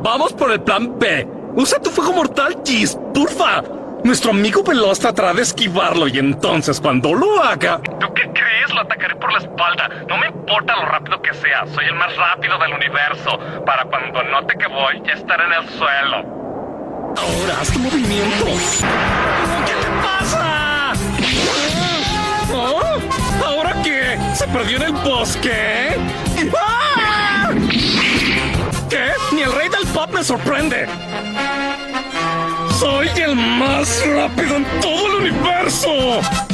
Vamos por el plan B. Usa tu fuego mortal, Giz, porfa. Nuestro amigo Veloz tratará de esquivarlo y entonces cuando lo haga... ¿Tú qué crees? Lo atacaré por la espalda. No me importa lo rápido que sea. Soy el más rápido del universo. Para cuando note que voy, ya estaré en el suelo. Ahora haz tu movimiento. ¿Qué te pasa? ¿Oh? ¿Ahora qué? ¿Se perdió en el bosque? ¡Ah! ¿Qué? Ni el rey del pop me sorprende. ¡Soy el más rápido en todo el universo!